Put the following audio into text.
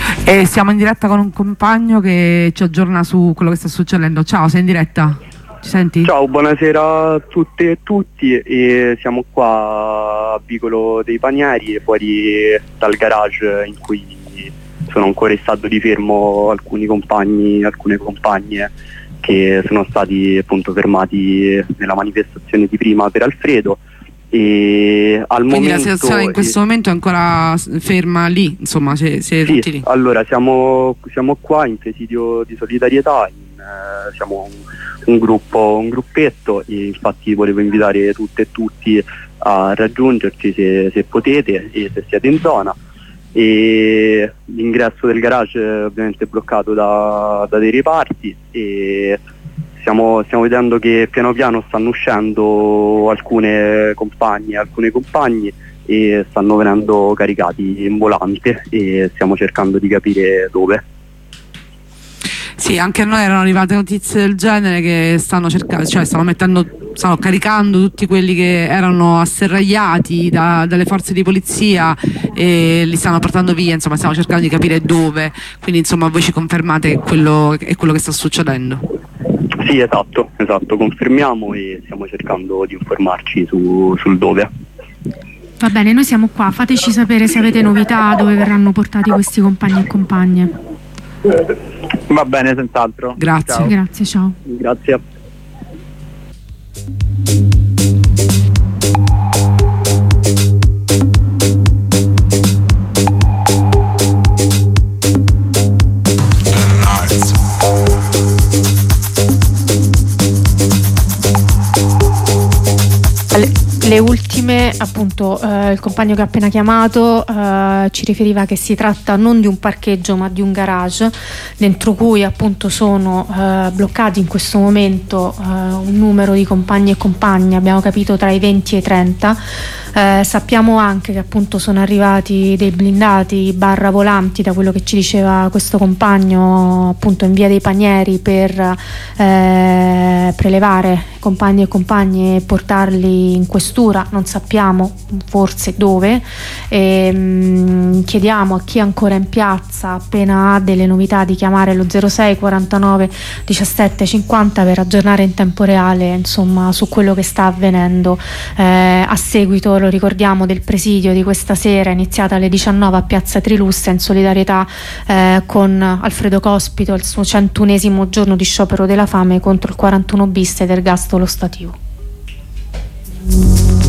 E siamo in diretta con un compagno che ci aggiorna su quello che sta succedendo. Ciao, sei in diretta? Ci senti? Ciao, buonasera a tutte e tutti, e siamo qua a Vicolo dei Panieri, fuori dal garage in cui sono ancora in stato di fermo alcune compagne che sono stati appunto fermati nella manifestazione di prima per Alfredo. E al Quindi momento, la situazione in questo momento è ancora ferma lì, insomma, siete tutti lì? Allora siamo qua in presidio di solidarietà, siamo un gruppetto, e infatti volevo invitare tutte e tutti a raggiungerci se potete e se siete in zona. E l'ingresso del garage è ovviamente bloccato da dei reparti, e stiamo vedendo che piano piano stanno uscendo alcune compagne e stanno venendo caricati in volante, e stiamo cercando di capire dove. Sì, anche a noi erano arrivate notizie del genere, che stanno caricando tutti quelli che erano asserragliati dalle forze di polizia e li stanno portando via, insomma stiamo cercando di capire dove, quindi insomma voi ci confermate quello che sta succedendo? Sì, esatto, confermiamo e stiamo cercando di informarci sul dove. Va bene, noi siamo qua, fateci sapere se avete novità, dove verranno portati questi compagni e compagne. Va bene, senz'altro. Grazie. Ciao. Grazie, ciao. Grazie. Le ultime, appunto, il compagno che ha appena chiamato ci riferiva che si tratta non di un parcheggio ma di un garage dentro cui appunto sono bloccati in questo momento un numero di compagni e compagne, abbiamo capito tra i 20 e i 30. Sappiamo anche che appunto sono arrivati dei blindati barra volanti, da quello che ci diceva questo compagno, appunto in via dei Panieri, per prelevare compagni e compagne e portarli in questura, non sappiamo forse dove. Chiediamo a chi è ancora in piazza, appena ha delle novità, di chiamare lo 06 49 17 50 per aggiornare in tempo reale, insomma, su quello che sta avvenendo a seguito, lo ricordiamo, del presidio di questa sera iniziata alle 19 a Piazza Trilussa in solidarietà con Alfredo Cospito, il suo 101esimo giorno di sciopero della fame contro il 41 bis ed ergastolo stativo.